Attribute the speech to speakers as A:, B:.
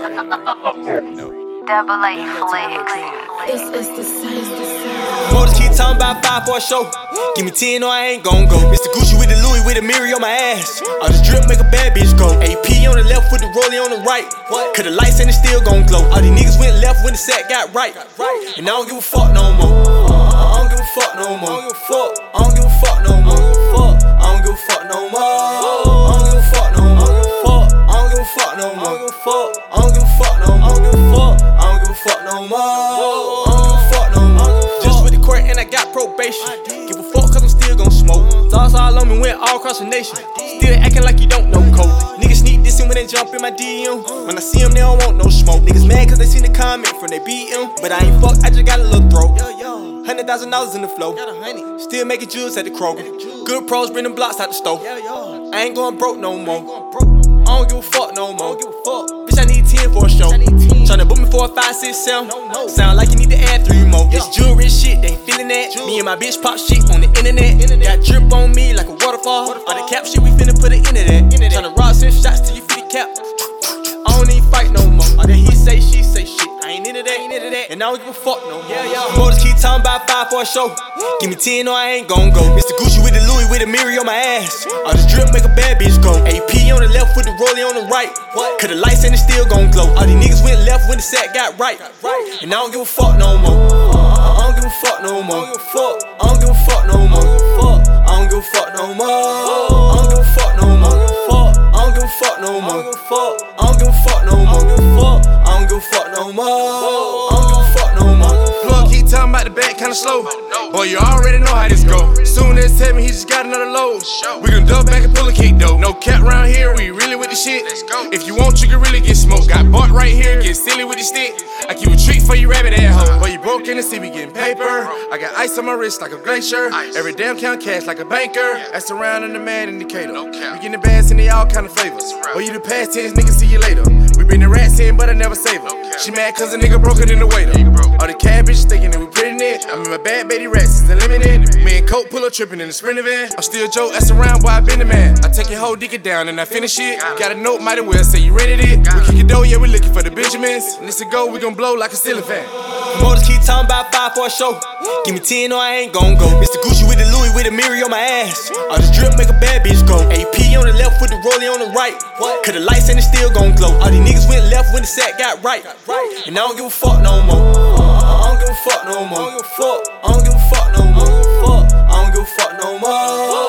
A: Double A Flex.
B: It's the same.
C: Motors keep talking about 5 for a show. Give me 10 or I ain't gon' go. Mr. Gucci with the Louis with a mirror on my ass. All this drip make a bad bitch go. AP on the left with the rollie on the right. Cause the lights and it still gon' glow. All these niggas went left when the set got right. And I don't give a fuck no more. I don't give a fuck no more. I don't give a fuck no more. I don't give a fuck no more. I don't give a fuck no more. I don't give a fuck no more. I don't give a fuck no more. I don't give a fuck no more. I don't give a fuck no more. Just with the court and I got probation. Give a fuck cause I'm still gon' smoke. Thoughts all on me went all across the nation. Still acting like you don't know code. Niggas sneak dissing when they jump in my DM. When I see them, they don't want no smoke. Niggas mad cause they seen the comment from they BM. But I ain't fuck, I just got a little throat. $100,000 in the flow. Still making jewels at the Kroger. Good pros bring them blocks out the stove. I ain't going broke no more. I don't give a fuck no more. Bitch, I need 10 for a show. Tryna book me for a 5, 6, 7. Sound like you need to add 3 more. This jewelry shit, they ain't feeling that. Me and my bitch pop shit on the internet. Got drip on me like a waterfall. All the cap shit, we finna put it into that. Tryna rob some shots till you feel the cap. I don't even fight no more. All that he say, she say shit. I ain't into that, and I don't give a fuck no more. Motors keep talking about 5 for a show. Give me 10 or I ain't gon' go. Mr. Gucci with the Louis with a mirror on my ass. All this drip make a bad bitch go. AP on the left with the rollie on the right. Cause the lights and it still gon' glow. All these niggas went left when the set got right. And I don't give a fuck no more. I don't give a fuck no more. I don't give a fuck no more. I don't give a fuck no more. I don't give a fuck no more. I don't give a fuck no more. I don't give a fuck no more. I don't give a fuck no more. I don't give a fuck no more.
D: Plug keep talking about the back kinda slow. Boy, you already know how this go. Soon as tell me he just got another load. We gon' duck back and pull a kick though. No cap round here, we really with the shit. If you want, you can really get smoked. Got Bart right here, get silly with the stick. I keep a treat for you rabbit ass hoe. Boy, you broke in the city, we getting paper. I got ice on my wrist like a glacier. Every damn count cash like a banker. That's around in the man indicator. We getting the bags and they all kind of flavors. Boy, you the past tense, nigga, see you later. We bring the rats in, but I never save her. She mad cause a nigga broke it in the waiter. All the cabbage thinking that we pretty it. I'm in my bad baby rats, it's eliminated. Me and Coke pull up tripping in the Sprinter van. I'm still Joe, that's around, boy, I been the man. I take your whole dick it down and I finish it. Got a note, might as well say you rented it. We kick it though, yeah, we looking for the Benjamins. And this a go, we gon' blow like a ceiling fan.
C: Motors keep talking about 5 for a show. Give me 10 or I ain't gon' go. Mr. Gucci with the Louis with a mirror on my ass. All this drip make a bad bitch go. AP on the left with the rollie on the right. Cause the lights and it still gon' glow. All these niggas went left when the set got right. And I don't give a fuck no more. I don't give a fuck no more. I don't give a fuck no more. I don't give a fuck no more.